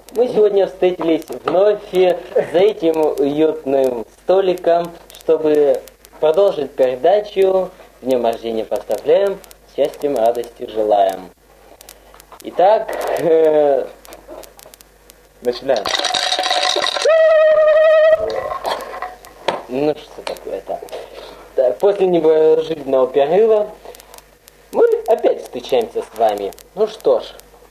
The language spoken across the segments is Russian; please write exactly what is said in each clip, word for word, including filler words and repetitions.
Мы сегодня встретились вновь за этим уютным столиком, чтобы продолжить передачу. С днем рождения поздравляем, счастьем, радости желаем. Итак, э... начинаем. Ну что такое-то? Так, после неожиданного перерыва мы опять встречаемся с вами. Ну что ж,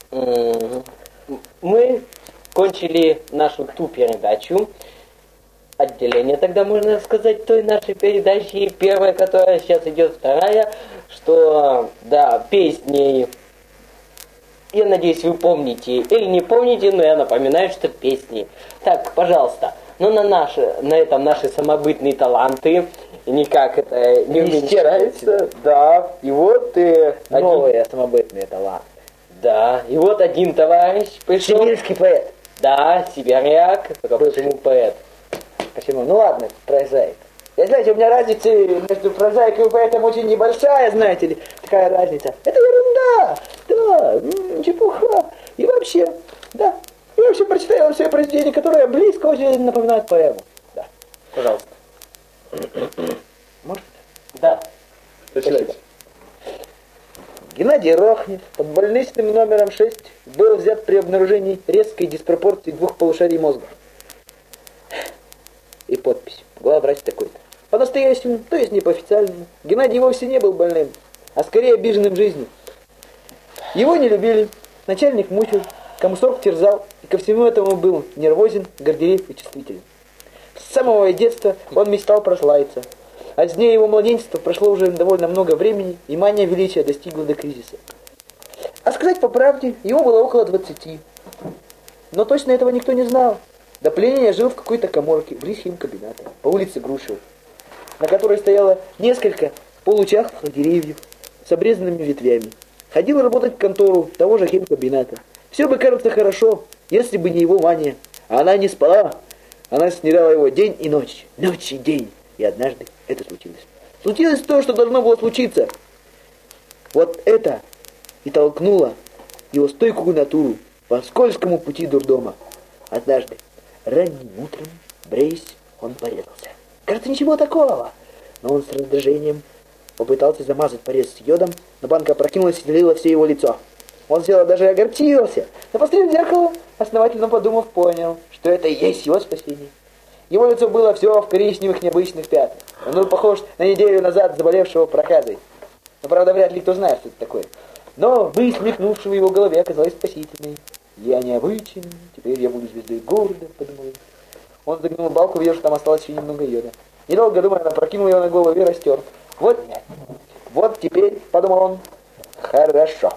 мы кончили нашу ту передачу, отделение тогда можно сказать той нашей передачи, первая, которая сейчас идет, вторая, что, да, песни, я надеюсь, вы помните или не помните, но я напоминаю, что песни. Так, пожалуйста, ну на наши, на этом наши самобытные таланты, никак это не уменьшается, да, и вот э, новые один... самобытные таланты. Да, и вот один товарищ пришел. Сибирский поэт. Да, сибиряк, почему поэт? Почему? Ну ладно, прозаик. Я, знаете, у меня разница между прозаикой и поэтом очень небольшая, знаете ли, такая разница. Это ерунда, да, чепуха. И вообще, да, я вообще прочитаю вам свои произведения, которые близко очень напоминают поэму. Да, пожалуйста. Может? Да. Спасибо. Геннадий Рохнев под больничным номером шесть был взят при обнаружении резкой диспропорции двух полушарий мозга. И подпись. Главврач такой-то. По-настоящему, то есть не по-официальному, Геннадий вовсе не был больным, а скорее обиженным жизнью. Его не любили, начальник мучил, комсорг терзал, и ко всему этому был нервозен, горделив и чувствителен. С самого детства он мечтал прославиться. А с дней его младенчества прошло уже довольно много времени, и мания величия достигла до кризиса. А сказать по правде, ему было около двадцати. Но точно этого никто не знал. До пленения жил в какой-то каморке, близ химкабината, по улице Грушева, на которой стояло несколько получахлых деревьев с обрезанными ветвями. Ходил работать в контору того же химкабината. Все бы, кажется, хорошо, если бы не его мания. А она не спала. Она снедала его день и ночь, ночь и день. И однажды это случилось. Случилось то, что должно было случиться. Вот это и толкнуло его стойкую натуру по скользкому пути дурдома. Однажды, ранним утром, бреясь, он порезался. Кажется, ничего такого. Но он с раздражением попытался замазать порез с йодом, но банка опрокинулась и залила все его лицо. Он сел даже огорчился. Но после зеркала, основательно подумав, понял, что это и есть его спасение. Его лицо было все в коричневых необычных пятнах. Он был похож на неделю назад заболевшего проказой. Но, правда, вряд ли кто знает, что это такое. Но мысль, мелькнувшая в его голове, оказалась спасительной. «Я необычен, теперь я буду звездой города», — подумал он. Он загнул балку, видел, что там осталось еще немного йода. Недолго думая, она прокинула его на голову и растер. «Вот, вот теперь», — подумал он, — «хорошо».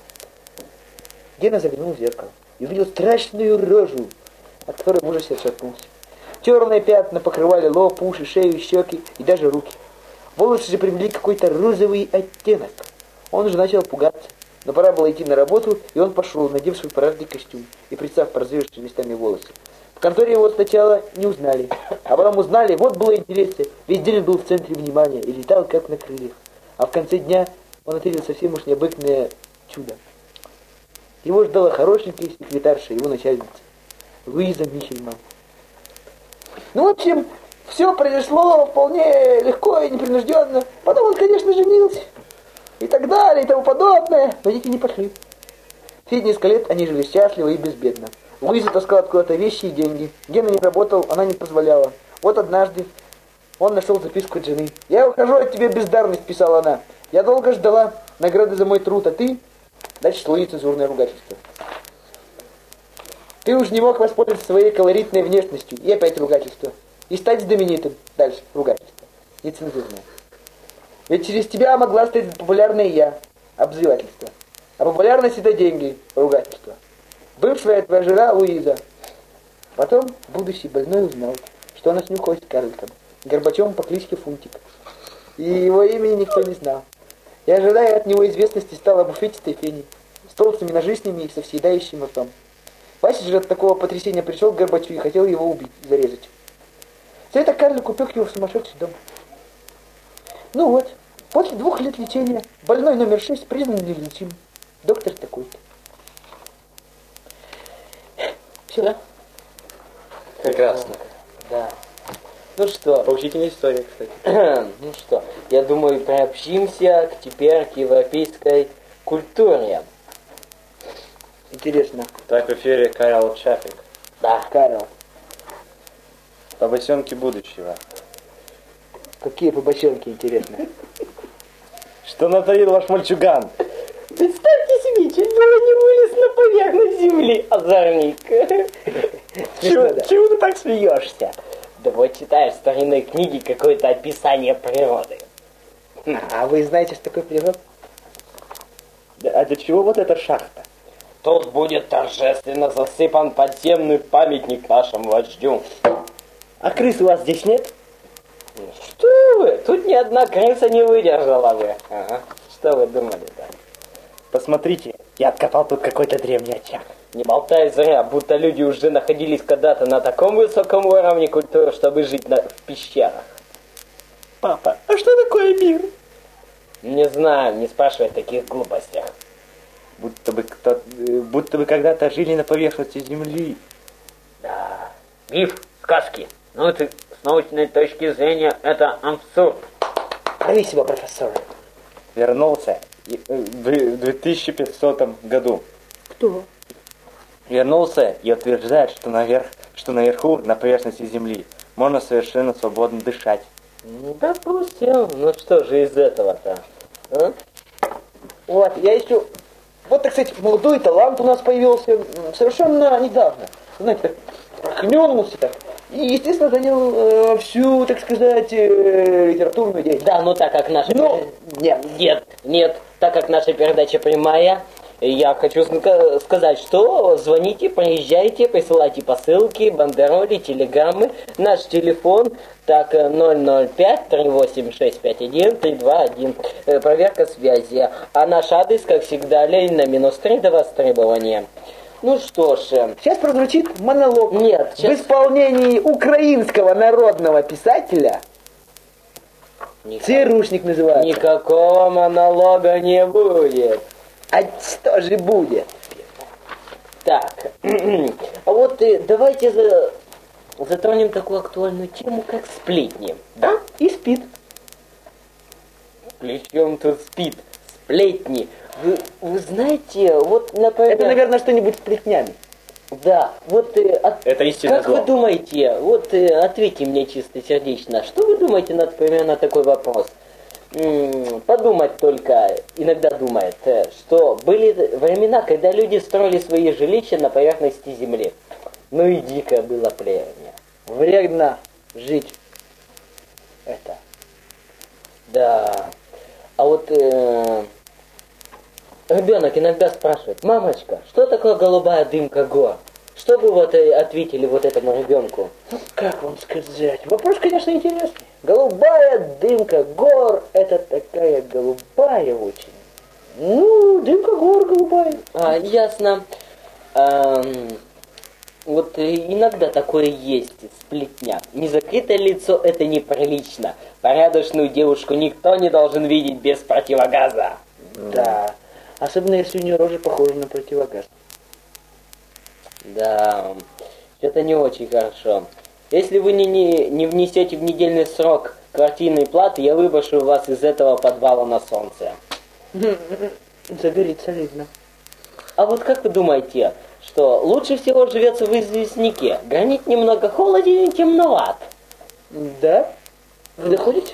Гена заглянул в зеркало и увидел страшную рожу, от которой в ужасе отшатнулся. Черные пятна покрывали лоб, уши, шею, щеки и даже руки. Волосы же приобрели какой-то розовый оттенок. Он уже начал пугаться, но пора было идти на работу, и он пошел, надев свой парадный костюм и прицав порозовевшие местами волосы. В конторе его сначала не узнали, а потом узнали, вот было интересно, весь день он был в центре внимания и летал как на крыльях. А в конце дня он ответил совсем уж необыкновенное чудо. Его ждала хорошенькая секретарша, его начальница, Луиза Михельман. Ну, в общем, все произошло вполне легко и непринужденно. Потом он, конечно, женился. И так далее, и тому подобное. Но дети не пошли. Все несколько лет они жили счастливо и безбедно. Луиза таскала откуда-то вещи и деньги. Гена не работал, она не позволяла. Вот однажды он нашел записку от жены. «Я ухожу от тебя, бездарность», — писала она. «Я долго ждала награды за мой труд, а ты...» Дальше слоит цензурное ругательство. «Ты уж не мог воспользоваться своей колоритной внешностью». И опять ругательство. «И стать знаменитым». Дальше ругательство. Нецензурное. «Ведь через тебя могла стать популярной я». Обзывательство. «А популярность — это деньги». Ругательство. «Бывшая твоя жена Луиза». Потом будущий больной узнал, что она снюхалась с карликом, Горбачевым по кличке Фунтик. И его имени никто не знал. И, ожидая от него известности, стала буфетистой феней, с толстыми ножищами и со съедающим ртом. Вася же от такого потрясения пришел к Горбачу и хотел его убить, зарезать. За это карлик упек его в сумасшедший дом. Ну вот, после двух лет лечения больной номер шесть признан неизлечимым. Доктор такой-то. Все. Прекрасно. Да. Ну что, Поучительная история, кстати. ну что, я думаю, приобщимся к теперь к европейской культуре. Интересно. Так в эфире Карл Чапик. Да. Карл, Побосенки будущего. какие побочелки интересные. Что натворил ваш мальчуган? Представьте себе, чуть было не вылез на поверхность земли, озорник. Чего, чего ты так смеешься? Да вот читаешь в старинной книге какое-то описание природы. А вы знаете, что такое природа? А для чего вот эта шахта? Тут будет торжественно засыпан подземный памятник нашему вождю. А крыс у вас здесь нет? Что вы? Тут ни одна крыса не выдержала бы. Ага. Что вы думали-то? Посмотрите, я откопал тут какой-то древний очаг. Не болтай зря, будто люди уже находились когда-то на таком высоком уровне культуры, чтобы жить на, в пещерах. Папа, а что такое мир? Не знаю, не спрашивай о таких глупостях. Будто бы кто, э, будто бы когда-то жили на поверхности земли. Да. Миф, сказки. Ну, это, с научной точки зрения, это абсурд. Брависсимо, профессор. Вернулся и, э, в две тысячи пятисотом году. Кто? Вернулся и утверждает, что, наверх, что наверху, на поверхности земли, можно совершенно свободно дышать. Ну, допустим. Ну что же из этого-то? А? Вот, я еще... Вот, так сказать, молодой талант у нас появился м, совершенно недавно. Знаете, так проклюнулся так. И, естественно, занял э, всю, так сказать, э, литературную деятельность. Да, ну так как наша... Ну, нет. Нет, нет, так как наша передача прямая, я хочу ска- сказать, что звоните, приезжайте, присылайте посылки, бандероли, телеграммы. Наш телефон, так, ноль ноль пять три восемь шесть пять один три два один. Э, проверка связи. А наш адрес, как всегда, Ленина, минус три до востребования. Ну что ж... э, Сейчас прозвучит монолог. Нет, В сейчас... исполнении украинского народного писателя. Никак- Цирушник называется. Никакого монолога не будет. А что же будет? Так, а вот э, давайте за... затронем такую актуальную тему, как сплетни. Да? И спит. Причем тут спит? Сплетни. Вы, вы знаете, вот, например... Это, наверное, что-нибудь с плетнями. Да, вот... э, от- Это истинное Как зло. вы думаете, вот э, ответьте мне чисто сердечно, что вы думаете, например, на такой вопрос? М, Подумать только, иногда думает, э, что были времена, когда люди строили свои жилища на поверхности земли. Ну и дикое было племя. Вредно жить. Это. Да. А вот э, ребенок иногда спрашивает: мамочка, что такое голубая дымка гор? Что бы вот э, ответили вот этому ребенку? Ну, как вам сказать? Вопрос, конечно, интересный. Голубая дымка гор, это такая голубая очень. Ну, дымка гор голубая. А, ясно. Ам, вот э, иногда такое есть, сплетня. Незакрытое лицо — это неприлично. Порядочную девушку никто не должен видеть без противогаза. Да. Особенно, если у нее рожа похожа на противогаз. Да, это не очень хорошо. Если вы не, не, не внесете в недельный срок квартирной платы, я выброшу вас из этого подвала на солнце. Загорится видно. А вот как вы думаете, что лучше всего живется в известняке? Гранит немного холоден и темноват. Да? Вы доходите?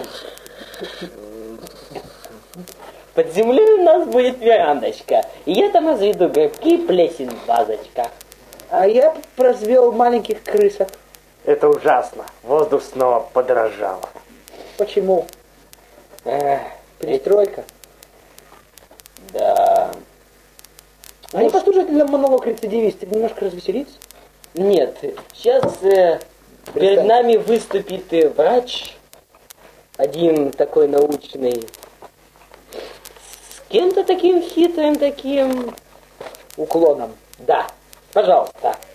Под землей у нас будет верандочка, и я там разведу грибки и плесень в вазочках. А я развел маленьких крысок. Это ужасно. Воздух снова подорожал. Почему? Эх, Перестройка. да. А не послушать для монолог рецидивиста, немножко развеселиться? Нет, сейчас э, перед Представь. нами выступит э, врач, один такой научный, с кем-то таким хитрым, таким... Уклоном. Да, пожалуйста.